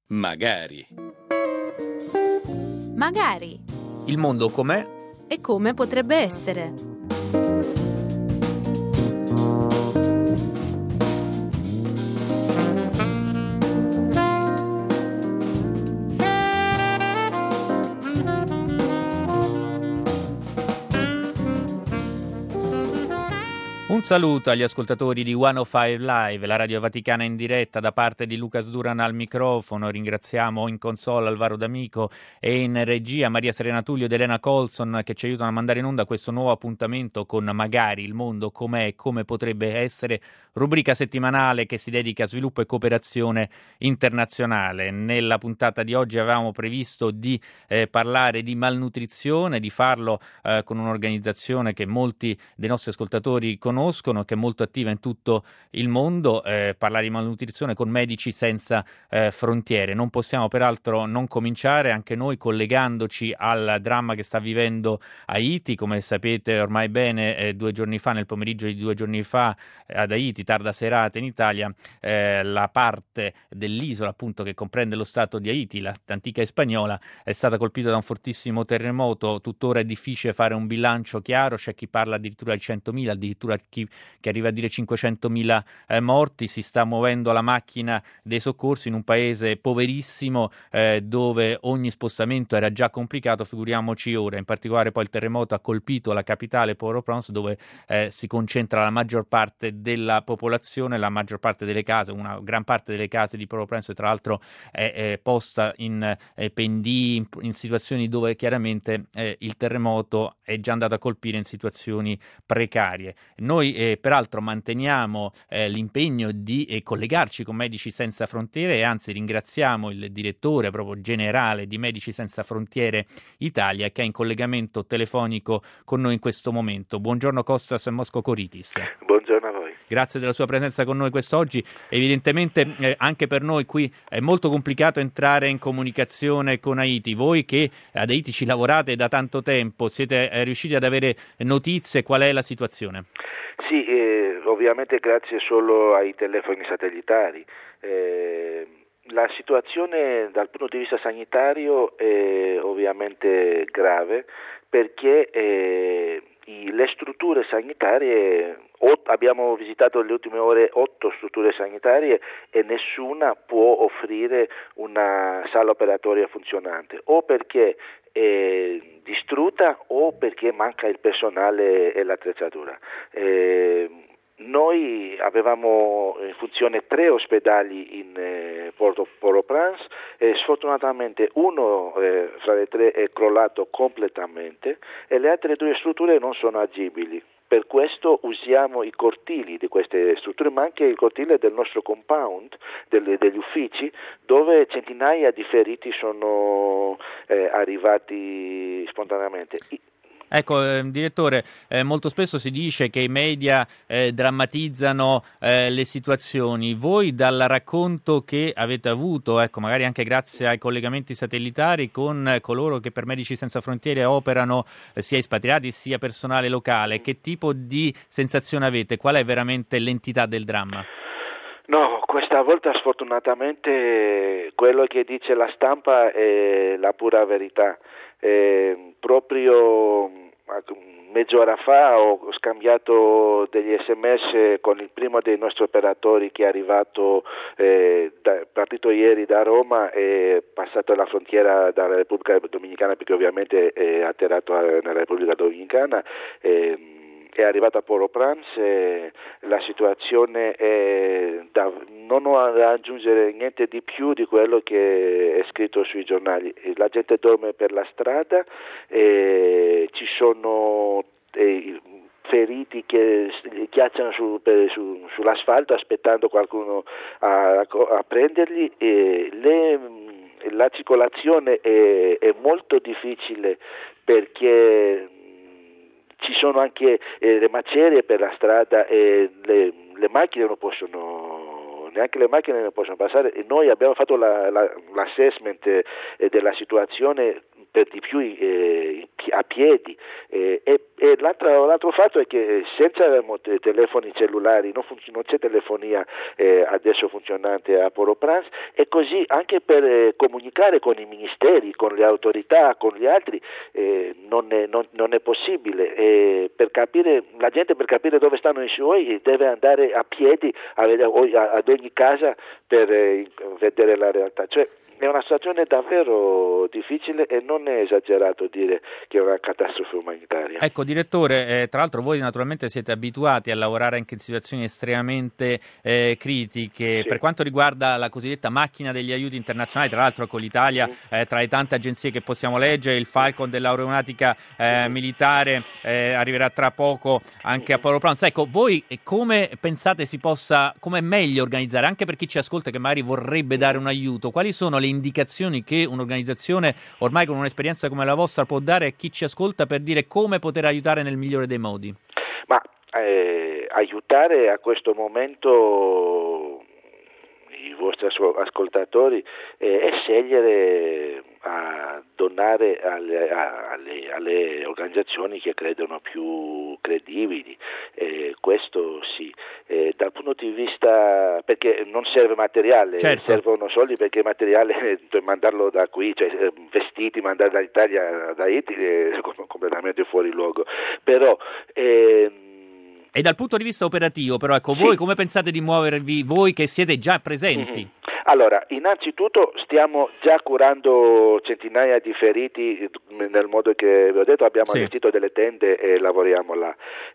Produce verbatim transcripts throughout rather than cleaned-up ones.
Magari. Magari. Il mondo com'è? E come potrebbe essere. Un saluto agli ascoltatori di centocinque Live, la radio vaticana in diretta, da parte di Lucas Duran al microfono. Ringraziamo in console Alvaro D'Amico e in regia Maria Serena Tullio ed Elena Colson, che ci aiutano a mandare in onda questo nuovo appuntamento con Magari, il mondo com'è e come potrebbe essere, rubrica settimanale che si dedica a sviluppo e cooperazione internazionale. Nella puntata di oggi avevamo previsto di eh, parlare di malnutrizione, di farlo eh, con un'organizzazione che molti dei nostri ascoltatori conoscono, che è molto attiva in tutto il mondo, eh, parlare di malnutrizione con Medici Senza eh, Frontiere. Non possiamo peraltro non cominciare anche noi collegandoci al dramma che sta vivendo Haiti. Come sapete ormai bene, eh, due giorni fa, nel pomeriggio di due giorni fa, eh, ad Haiti, tarda serata in Italia, eh, la parte dell'isola appunto che comprende lo stato di Haiti, l'antica Spagnola, è stata colpita da un fortissimo terremoto. Tuttora è difficile fare un bilancio chiaro, c'è chi parla addirittura di centomila, addirittura chi che arriva a dire cinquecentomila eh, morti. Si sta muovendo la macchina dei soccorsi in un paese poverissimo eh, dove ogni spostamento era già complicato, figuriamoci ora. In particolare poi il terremoto ha colpito la capitale Port-au-Prince, dove eh, si concentra la maggior parte della popolazione, la maggior parte delle case, una gran parte delle case di Port-au-Prince tra l'altro è, è posta in eh, pendii, in, in situazioni dove chiaramente eh, il terremoto è già andato a colpire in situazioni precarie. Noi eh, peraltro manteniamo eh, l'impegno di eh, collegarci con Medici Senza Frontiere e anzi ringraziamo il direttore proprio generale di Medici Senza Frontiere Italia, che è in collegamento telefonico con noi in questo momento. Buongiorno Kostas Moskokoritis. Buongiorno a voi. Grazie della sua presenza con noi quest'oggi. Evidentemente eh, anche per noi qui è molto complicato entrare in comunicazione con Haiti. Voi che ad Haiti ci lavorate da tanto tempo, siete eh, riusciti ad avere notizie? Qual è la situazione? Sì, eh, ovviamente grazie solo ai telefoni satellitari. Eh, la situazione dal punto di vista sanitario è ovviamente grave perché eh, i, le strutture sanitarie, ot, abbiamo visitato nelle ultime ore otto strutture sanitarie e nessuna può offrire una sala operatoria funzionante, o perché è distrutta o perché manca il personale e l'attrezzatura. Eh, Noi avevamo in funzione tre ospedali in eh, Port-au-Prince e sfortunatamente uno eh, fra le tre è crollato completamente e le altre due strutture non sono agibili. Per questo usiamo i cortili di queste strutture, ma anche il cortile del nostro compound, delle, degli uffici, dove centinaia di feriti sono eh, arrivati spontaneamente. Ecco, eh, direttore, eh, molto spesso si dice che i media eh, drammatizzano eh, le situazioni. Voi, dal racconto che avete avuto, ecco, magari anche grazie ai collegamenti satellitari con coloro che per Medici Senza Frontiere operano, eh, sia espatriati sia personale locale, che tipo di sensazione avete? Qual è veramente l'entità del dramma? No, questa volta sfortunatamente quello che dice la stampa è la pura verità. Eh, proprio mezz'ora fa ho scambiato degli sms con il primo dei nostri operatori che è arrivato, eh, da, partito ieri da Roma e passato la frontiera dalla Repubblica Dominicana, perché ovviamente è atterrato nella Repubblica Dominicana. Eh, è arrivato a Port-au-Prince, la situazione è da, non ho da aggiungere niente di più di quello che è scritto sui giornali. La gente dorme per la strada, e ci sono eh, feriti che chiacciano su, per, su, sull'asfalto aspettando qualcuno a, a prenderli, e le, la circolazione è, è molto difficile perché ci sono anche eh, le macerie per la strada e le, le macchine non possono, neanche le macchine non possono passare, e noi abbiamo fatto la, la, l'assessment eh, della situazione per di più eh, a piedi. Eh, e e l'altro, l'altro fatto è che senza telefoni cellulari non, funziona, non c'è telefonia eh, adesso funzionante a Port-au-Prince, e così anche per eh, comunicare con i ministeri, con le autorità, con gli altri eh, non, è, non, non è possibile. Eh, per capire, la gente per capire dove stanno i suoi deve andare a piedi a, a, ad ogni casa per eh, vedere la realtà. Cioè, è una situazione davvero difficile e non è esagerato dire che è una catastrofe umanitaria. Ecco, direttore, eh, tra l'altro voi naturalmente siete abituati a lavorare anche in situazioni estremamente eh, critiche. Sì. Per quanto riguarda la cosiddetta macchina degli aiuti internazionali, tra l'altro con l'Italia, eh, tra le tante agenzie che possiamo leggere, il Falcon dell'aeronautica eh, militare eh, arriverà tra poco anche a Port-au-Prince. Ecco, voi come pensate si possa, come è meglio organizzare, anche per chi ci ascolta che magari vorrebbe dare un aiuto, quali sono le indicazioni che un'organizzazione ormai con un'esperienza come la vostra può dare a chi ci ascolta per dire come poter aiutare nel migliore dei modi? Ma eh, aiutare a questo momento i vostri ascoltatori eh, è scegliere a donare alle, alle, alle organizzazioni che credono più credibili, eh, questo sì. Eh, dal punto di vista, perché non serve materiale, certo. servono soldi, perché materiale mandarlo da qui, cioè vestiti mandare dall'Italia da Haiti è completamente fuori luogo, però ehm, e dal punto di vista operativo, però, ecco, sì. voi come pensate di muovervi, voi che siete già presenti? Mm-hmm. Allora, innanzitutto stiamo già curando centinaia di feriti nel modo che vi ho detto, abbiamo sì. allestito delle tende e lavoriamo là.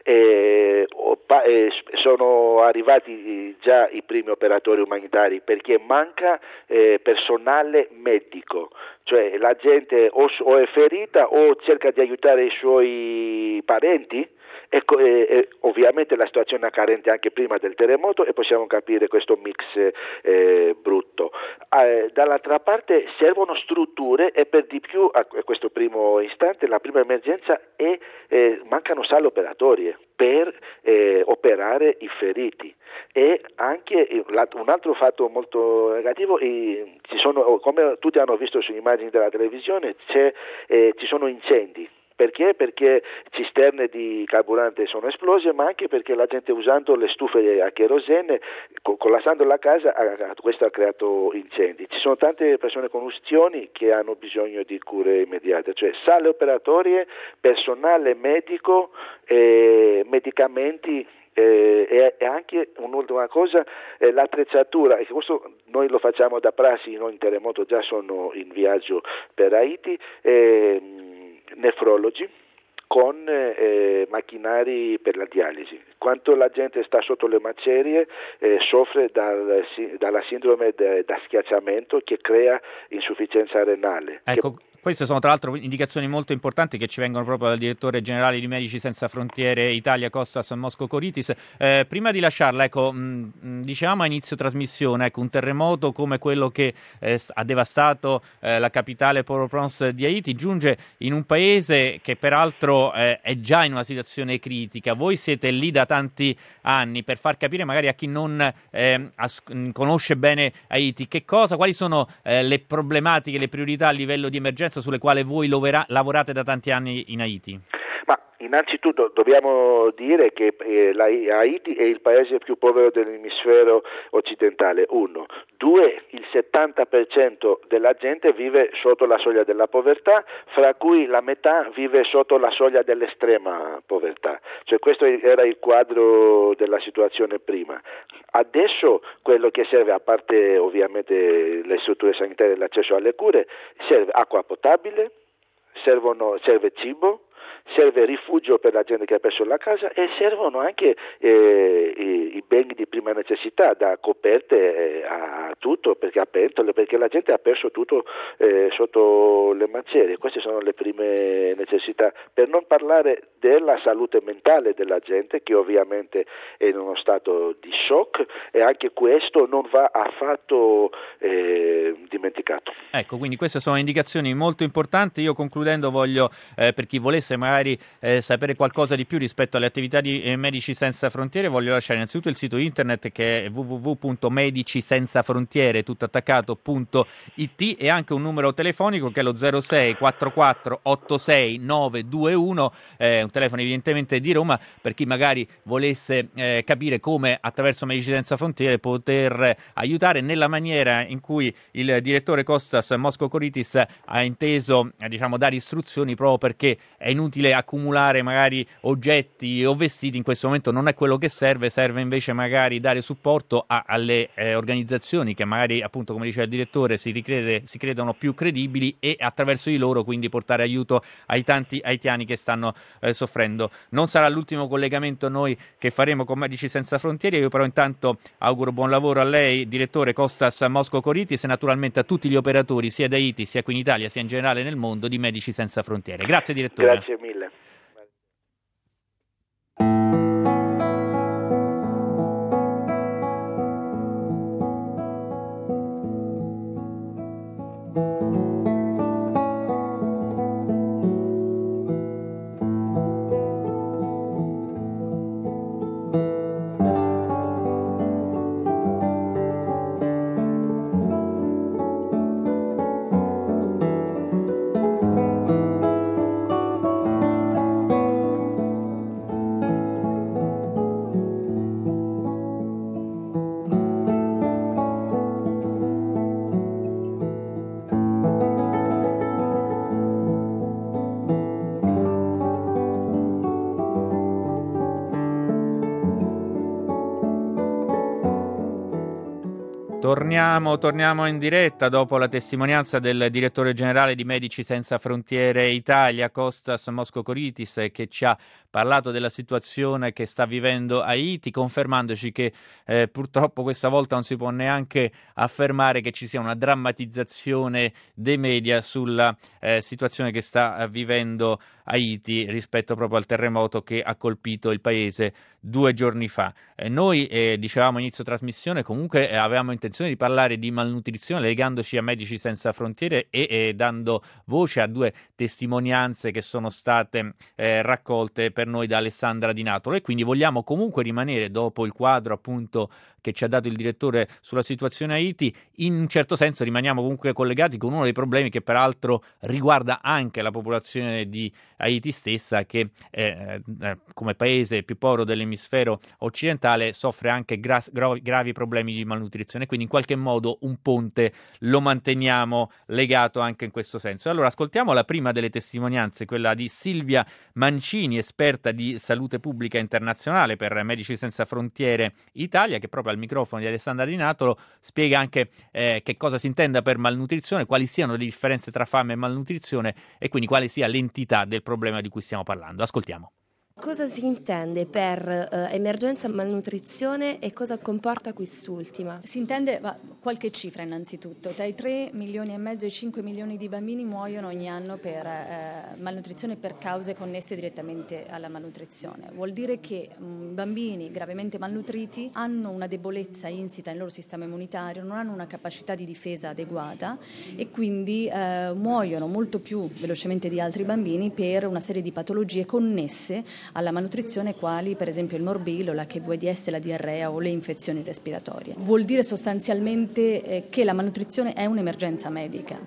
E, e sono arrivati già i primi operatori umanitari, perché manca eh, personale medico, cioè la gente o, o è ferita o cerca di aiutare i suoi parenti. Ecco, e, e, ovviamente la situazione è carente anche prima del terremoto e possiamo capire questo mix eh, brutto. Eh, dall'altra parte servono strutture e per di più a questo primo istante la prima emergenza è eh, mancano sale operatorie per eh, operare i feriti. E anche un altro fatto molto negativo, eh, ci sono, come tutti hanno visto sulle immagini della televisione, c'è, eh, ci sono incendi. Perché? Perché cisterne di carburante sono esplose, ma anche perché la gente usando le stufe a cherosene, collassando la casa, questo ha creato incendi. Ci sono tante persone con ustioni che hanno bisogno di cure immediate, cioè sale operatorie, personale medico, eh, medicamenti. Eh, e anche un'ultima cosa, eh, l'attrezzatura, e questo noi lo facciamo da prassi, noi in terremoto già sono in viaggio per Haiti, eh, nefrologi con eh, macchinari per la dialisi. Quanto la gente sta sotto le macerie eh, soffre dal, dalla sindrome de, da schiacciamento che crea insufficienza renale. Ecco. Che... Queste sono tra l'altro indicazioni molto importanti che ci vengono proprio dal direttore generale di Medici Senza Frontiere Italia, Costas Moscocoritis. Eh, prima di lasciarla, ecco, mh, dicevamo a inizio trasmissione, ecco, un terremoto come quello che eh, ha devastato eh, la capitale Port-au-Prince di Haiti giunge in un paese che peraltro eh, è già in una situazione critica. Voi siete lì da tanti anni, per far capire magari a chi non eh, as- conosce bene Haiti che cosa, quali sono eh, le problematiche, le priorità a livello di emergenza sulle quali voi lovera- lavorate da tanti anni in Haiti? Ma innanzitutto dobbiamo dire che eh, la, Haiti è il paese più povero dell'emisfero occidentale, uno. Due, il settanta per cento della gente vive sotto la soglia della povertà, fra cui la metà vive sotto la soglia dell'estrema povertà. Cioè questo era il quadro della situazione prima. Adesso quello che serve, a parte ovviamente le strutture sanitarie e l'accesso alle cure, serve acqua potabile, servono, serve cibo, serve rifugio per la gente che ha perso la casa e servono anche eh, i, i beni di prima necessità, da coperte eh, a tutto, perché a pentole, perché la gente ha perso tutto eh, sotto le macerie. Queste sono le prime necessità, per non parlare della salute mentale della gente, che ovviamente è in uno stato di shock, e anche questo non va affatto eh, dimenticato. mercato. Ecco, quindi queste sono indicazioni molto importanti. Io concludendo voglio, eh, per chi volesse magari eh, sapere qualcosa di più rispetto alle attività di eh, Medici Senza Frontiere, voglio lasciare innanzitutto il sito internet che è w w w punto medici senza frontiere tutto attaccato punto i t e anche un numero telefonico che è lo zero sei quattro quattro otto sei nove due uno, eh, un telefono evidentemente di Roma, per chi magari volesse eh, capire come attraverso Medici Senza Frontiere poter aiutare nella maniera in cui il direttore Kostas Moskokoritis ha inteso eh, diciamo dare istruzioni, proprio perché è inutile accumulare magari oggetti o vestiti, in questo momento non è quello che serve, serve invece magari dare supporto a, alle eh, organizzazioni che magari, appunto, come diceva il direttore, si, ricrede, si credono più credibili, e attraverso di loro quindi portare aiuto ai tanti haitiani che stanno eh, soffrendo. Non sarà l'ultimo collegamento noi che faremo con Medici Senza Frontiere, io però intanto auguro buon lavoro a lei, direttore Kostas Moskokoritis, e naturalmente a tutti gli operatori sia da Haiti sia qui in Italia sia in generale nel mondo di Medici Senza Frontiere. Grazie direttore. Grazie mille. Torniamo, torniamo in diretta dopo la testimonianza del direttore generale di Medici Senza Frontiere Italia, Kostas Moskokoritis, che ci ha parlato della situazione che sta vivendo Haiti, confermandoci che eh, purtroppo questa volta non si può neanche affermare che ci sia una drammatizzazione dei media sulla eh, situazione che sta vivendo Haiti rispetto proprio al terremoto che ha colpito il paese due giorni fa. Eh, noi, eh, dicevamo inizio trasmissione, comunque eh, avevamo intenzione di parlare di malnutrizione legandoci a Medici Senza Frontiere e eh, dando voce a due testimonianze che sono state eh, raccolte per noi da Alessandra Di Natolo, e quindi vogliamo comunque rimanere, dopo il quadro appunto che ci ha dato il direttore sulla situazione a Haiti, in un certo senso rimaniamo comunque collegati con uno dei problemi che peraltro riguarda anche la popolazione di Haiti stessa, che eh, eh, come paese più povero dell'emisfero occidentale soffre anche gra- gra- gravi problemi di malnutrizione, quindi in qualche modo un ponte lo manteniamo legato anche in questo senso. Allora ascoltiamo la prima delle testimonianze, quella di Silvia Mancini, esperta di salute pubblica internazionale per Medici Senza Frontiere Italia, che proprio al microfono di Alessandra Di Natolo spiega anche eh, che cosa si intenda per malnutrizione, quali siano le differenze tra fame e malnutrizione e quindi quale sia l'entità del problema di cui stiamo parlando. Ascoltiamo. Cosa si intende per eh, emergenza malnutrizione e cosa comporta quest'ultima? Si intende va, qualche cifra innanzitutto. Tra i tre milioni e mezzo e i cinque milioni di bambini muoiono ogni anno per eh, malnutrizione per cause connesse direttamente alla malnutrizione. Vuol dire che mh, bambini gravemente malnutriti hanno una debolezza insita nel loro sistema immunitario, non hanno una capacità di difesa adeguata e quindi eh, muoiono molto più velocemente di altri bambini per una serie di patologie connesse alla malnutrizione, quali per esempio il morbillo, l'H V I D S, la diarrea o le infezioni respiratorie. Vuol dire sostanzialmente eh, che la malnutrizione è un'emergenza medica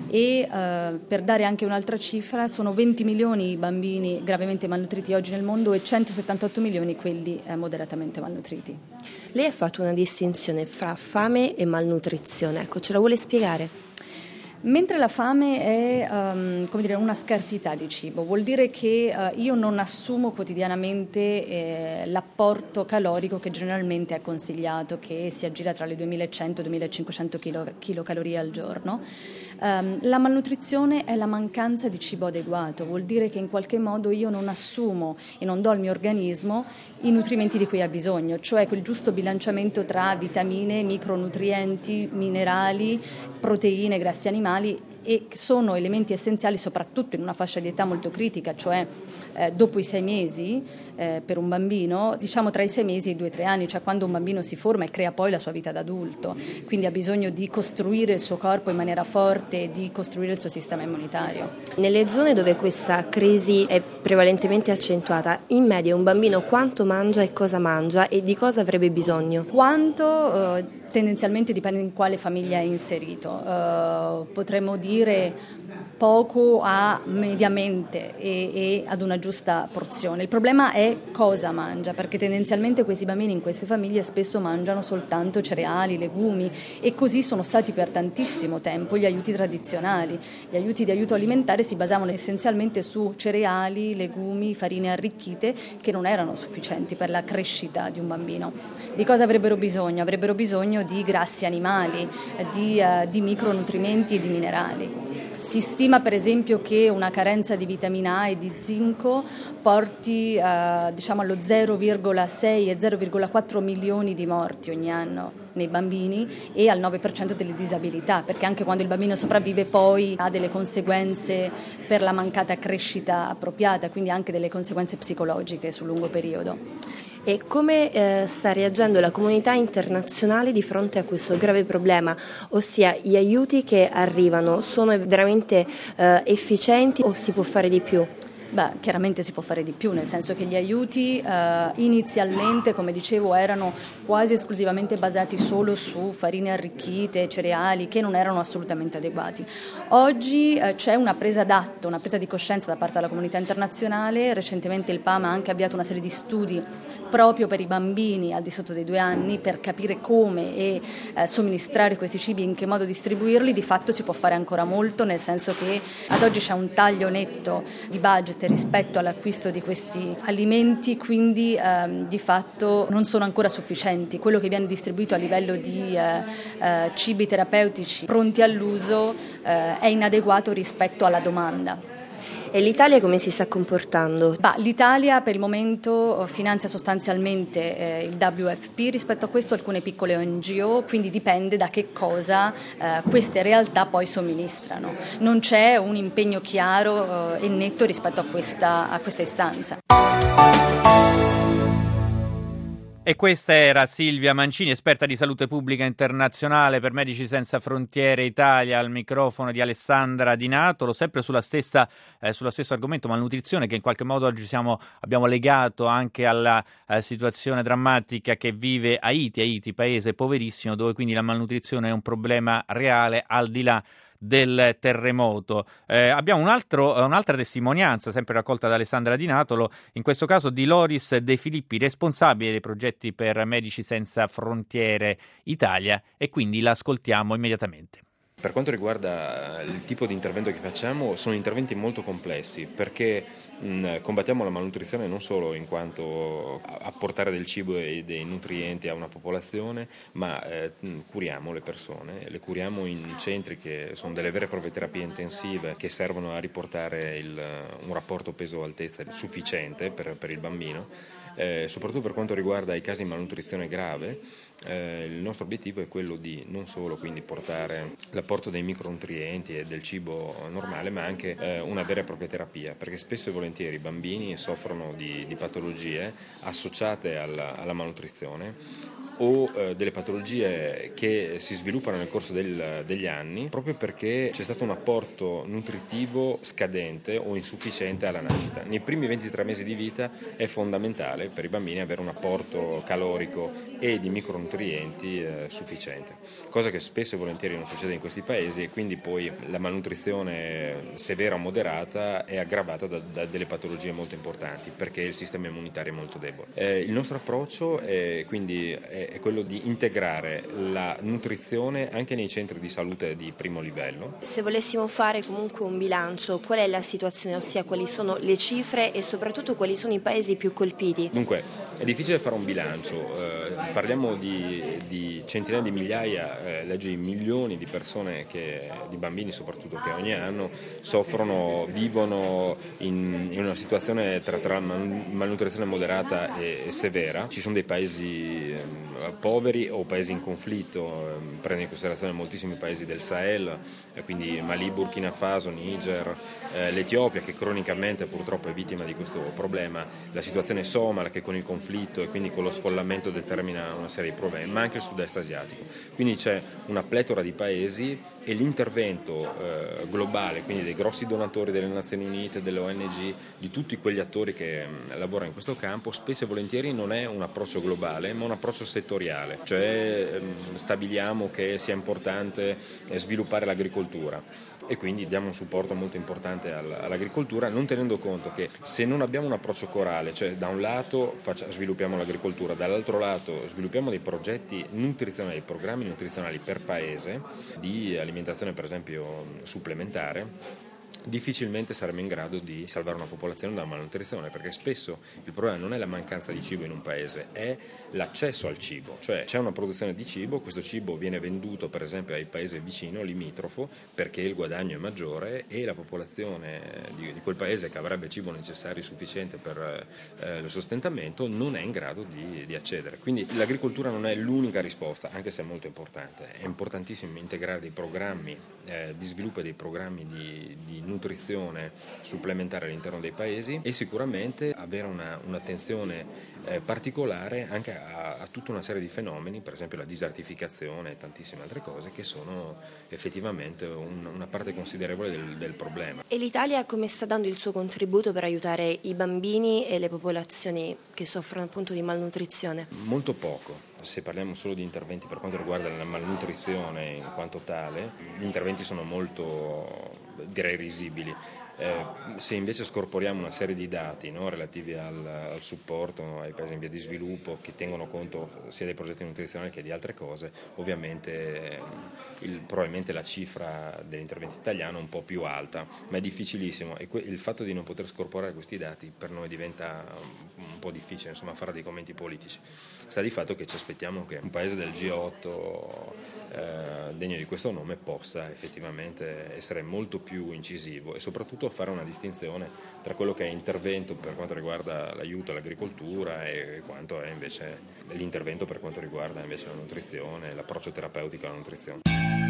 e eh, per dare anche un'altra cifra sono venti milioni i bambini gravemente malnutriti oggi nel mondo e centosettantotto milioni quelli eh, moderatamente malnutriti. Lei ha fatto una distinzione fra fame e malnutrizione, ecco, ce la vuole spiegare? Mentre la fame è um, come dire, una scarsità di cibo, vuol dire che uh, io non assumo quotidianamente eh, l'apporto calorico che generalmente è consigliato, che si aggira tra le duemilacento e duemilacinquecento kilo, chilocalorie al giorno. Um, la malnutrizione è la mancanza di cibo adeguato, vuol dire che in qualche modo io non assumo e non do al mio organismo i nutrimenti di cui ha bisogno, cioè quel giusto bilanciamento tra vitamine, micronutrienti, minerali, proteine, grassi animali e sono elementi essenziali soprattutto in una fascia di età molto critica, cioè eh, dopo i sei mesi eh, per un bambino, diciamo tra i sei mesi e i due o tre anni, cioè quando un bambino si forma e crea poi la sua vita da adulto, quindi ha bisogno di costruire il suo corpo in maniera forte e di costruire il suo sistema immunitario. Nelle zone dove questa crisi è prevalentemente accentuata, in media un bambino quanto mangia e cosa mangia e di cosa avrebbe bisogno? Quanto eh, tendenzialmente dipende in quale famiglia è inserito, uh, potremmo dire poco a mediamente e, e ad una giusta porzione. Il problema è cosa mangia, perché tendenzialmente questi bambini in queste famiglie spesso mangiano soltanto cereali, legumi, e così sono stati per tantissimo tempo gli aiuti tradizionali. Gli aiuti di aiuto alimentare si basavano essenzialmente su cereali, legumi, farine arricchite, che non erano sufficienti per la crescita di un bambino. Di cosa avrebbero bisogno? Avrebbero bisogno di grassi animali, di, uh, di micronutrimenti e di minerali. Si stima per esempio che una carenza di vitamina A e di zinco porti eh, diciamo allo zero virgola sei e zero virgola quattro milioni di morti ogni anno nei bambini e al nove per cento delle disabilità, perché anche quando il bambino sopravvive poi ha delle conseguenze per la mancata crescita appropriata, quindi anche delle conseguenze psicologiche sul lungo periodo. E come eh, sta reagendo la comunità internazionale di fronte a questo grave problema, ossia gli aiuti che arrivano sono veramente eh, efficienti o si può fare di più? Beh, chiaramente si può fare di più, nel senso che gli aiuti eh, inizialmente, come dicevo, erano quasi esclusivamente basati solo su farine arricchite, cereali, che non erano assolutamente adeguati. Oggi eh, c'è una presa d'atto, una presa di coscienza da parte della comunità internazionale. Recentemente il P A M ha anche avviato una serie di studi proprio per i bambini al di sotto dei due anni per capire come e eh, somministrare questi cibi e in che modo distribuirli. Di fatto si può fare ancora molto, nel senso che ad oggi c'è un taglio netto di budget rispetto all'acquisto di questi alimenti, quindi ehm, di fatto non sono ancora sufficienti. Quello che viene distribuito a livello di eh, eh, cibi terapeutici pronti all'uso eh, è inadeguato rispetto alla domanda. E l'Italia come si sta comportando? Bah, L'Italia per il momento finanzia sostanzialmente eh, il W F P, rispetto a questo alcune piccole O N G O, quindi dipende da che cosa eh, queste realtà poi somministrano. Non c'è un impegno chiaro eh, e netto rispetto a questa, a questa istanza. E questa era Silvia Mancini, esperta di salute pubblica internazionale per Medici Senza Frontiere Italia, al microfono di Alessandra Di Natolo, sempre sulla stessa, eh, sullo stesso argomento malnutrizione, che in qualche modo oggi siamo, abbiamo legato anche alla eh, situazione drammatica che vive Haiti, Haiti paese poverissimo, dove quindi la malnutrizione è un problema reale al di là del terremoto. Eh, abbiamo un altro, un'altra testimonianza, sempre raccolta da Alessandra Di Natolo, in questo caso di Loris De Filippi, responsabile dei progetti per Medici Senza Frontiere Italia, e quindi la ascoltiamo immediatamente. Per quanto riguarda il tipo di intervento che facciamo, sono interventi molto complessi, perché mh, combattiamo la malnutrizione non solo in quanto apportare del cibo e dei nutrienti a una popolazione, ma eh, curiamo le persone, le curiamo in centri che sono delle vere e proprie terapie intensive che servono a riportare il, un rapporto peso-altezza sufficiente per, per il bambino. Eh, soprattutto per quanto riguarda i casi di malnutrizione grave, eh, il nostro obiettivo è quello di non solo quindi portare l'apporto dei micronutrienti e del cibo normale, ma anche eh, una vera e propria terapia, perché spesso e volentieri i bambini soffrono di, di patologie associate alla, alla malnutrizione o eh, delle patologie che si sviluppano nel corso del, degli anni proprio perché c'è stato un apporto nutritivo scadente o insufficiente alla nascita. Nei primi ventitré mesi di vita è fondamentale per i bambini avere un apporto calorico e di micronutrienti eh, sufficiente, cosa che spesso e volentieri non succede in questi paesi, e quindi poi la malnutrizione severa o moderata è aggravata da, da delle patologie molto importanti perché il sistema immunitario è molto debole. Eh, il nostro approccio è quindi è è quello di integrare la nutrizione anche nei centri di salute di primo livello. Se volessimo fare comunque un bilancio, qual è la situazione, ossia quali sono le cifre e soprattutto quali sono i paesi più colpiti? Dunque, è difficile fare un bilancio, eh, parliamo di, di centinaia di migliaia, eh, leggi milioni di persone, che, di bambini soprattutto, che ogni anno soffrono, vivono in, in una situazione tra, tra malnutrizione moderata e, e severa. Ci sono dei paesi poveri o paesi in conflitto, prende in considerazione moltissimi paesi del Sahel, quindi Mali, Burkina Faso, Niger, eh, l'Etiopia che cronicamente purtroppo è vittima di questo problema, la situazione somala che con il conflitto e quindi con lo sfollamento determina una serie di problemi, ma anche il sud-est asiatico. Quindi c'è una pletora di paesi e l'intervento eh, globale, quindi dei grossi donatori delle Nazioni Unite, delle O N G, di tutti quegli attori che mh, lavorano in questo campo, spesso e volentieri non è un approccio globale ma un approccio settoriale, cioè mh, stabiliamo che sia importante eh, sviluppare l'agricoltura e quindi diamo un supporto molto importante all'agricoltura, non tenendo conto che se non abbiamo un approccio corale, cioè da un lato faccia, sviluppiamo l'agricoltura, dall'altro lato sviluppiamo dei progetti nutrizionali, programmi nutrizionali per paese di alimentazione per esempio supplementare, difficilmente saremo in grado di salvare una popolazione dalla malnutrizione, perché spesso il problema non è la mancanza di cibo in un paese, è l'accesso al cibo, cioè c'è una produzione di cibo, questo cibo viene venduto per esempio ai paesi vicino, limitrofo, perché il guadagno è maggiore e la popolazione di, di quel paese che avrebbe cibo necessario e sufficiente per eh, lo sostentamento non è in grado di, di accedere. Quindi l'agricoltura non è l'unica risposta, anche se è molto importante, è importantissimo integrare dei programmi eh, di sviluppo e dei programmi di, di nutrizione supplementare all'interno dei paesi e sicuramente avere una, un'attenzione eh, particolare anche a, a tutta una serie di fenomeni, per esempio la disertificazione e tantissime altre cose che sono effettivamente un, una parte considerevole del, del problema. E l'Italia come sta dando il suo contributo per aiutare i bambini e le popolazioni che soffrono appunto di malnutrizione? Molto poco. Se parliamo solo di interventi per quanto riguarda la malnutrizione in quanto tale, gli interventi sono molto, direi, risibili. Eh, se invece scorporiamo una serie di dati, no, relativi al, al supporto ai paesi in via di sviluppo che tengono conto sia dei progetti nutrizionali che di altre cose, ovviamente eh, il, probabilmente la cifra dell'intervento italiano è un po' più alta, ma è difficilissimo e que- il fatto di non poter scorporare questi dati per noi diventa un, un po' difficile, insomma, fare dei commenti politici. Sta di fatto che ci aspettiamo che un paese del G otto eh, degno di questo nome possa effettivamente essere molto più incisivo e soprattutto fare una distinzione tra quello che è intervento per quanto riguarda l'aiuto all'agricoltura e quanto è invece l'intervento per quanto riguarda invece la nutrizione, l'approccio terapeutico alla nutrizione.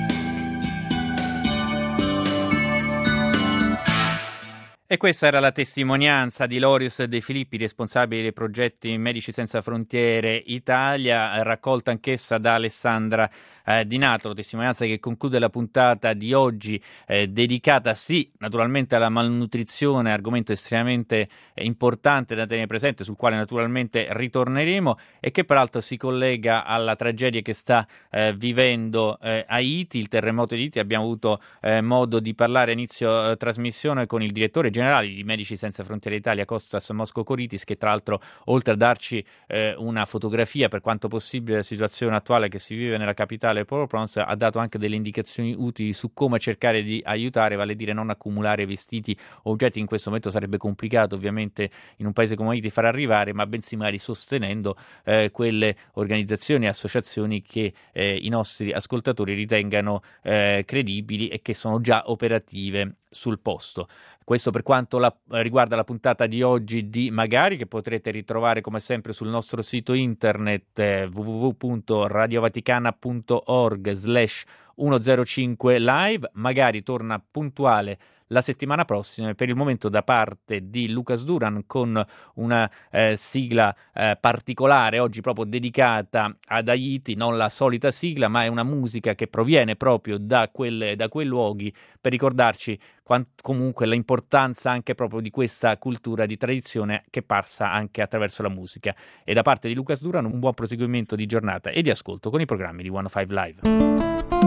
E questa era la testimonianza di Loris De Filippi, responsabile dei progetti Medici Senza Frontiere Italia, raccolta anch'essa da Alessandra eh, Di Natolo, testimonianza che conclude la puntata di oggi eh, dedicata sì naturalmente alla malnutrizione, argomento estremamente eh, importante da tenere presente, sul quale naturalmente ritorneremo e che peraltro si collega alla tragedia che sta eh, vivendo eh, Haiti, il terremoto di Haiti. Abbiamo avuto eh, modo di parlare a inizio eh, trasmissione con il direttore generali di Medici Senza Frontiere Italia, Kostas Moskokoritis, che tra l'altro oltre a darci eh, una fotografia per quanto possibile della situazione attuale che si vive nella capitale Port-au-Prince, ha dato anche delle indicazioni utili su come cercare di aiutare, vale a dire non accumulare vestiti o oggetti. In questo momento sarebbe complicato ovviamente in un paese come Haiti far arrivare, ma bensì magari sostenendo eh, quelle organizzazioni e associazioni che eh, i nostri ascoltatori ritengano eh, credibili e che sono già operative sul posto. Questo per quanto la, riguarda la puntata di oggi di Magari, che potrete ritrovare come sempre sul nostro sito internet eh, w w w punto radiovaticana punto org slash centocinque live. Magari torna puntuale la settimana prossima. Per il momento da parte di Lucas Duran con una eh, sigla eh, particolare oggi proprio dedicata ad Haiti, non la solita sigla ma è una musica che proviene proprio da, quelle, da quei luoghi per ricordarci quant- comunque l'importanza anche proprio di questa cultura di tradizione che passa anche attraverso la musica. E da parte di Lucas Duran un buon proseguimento di giornata e di ascolto con i programmi di centocinque Live.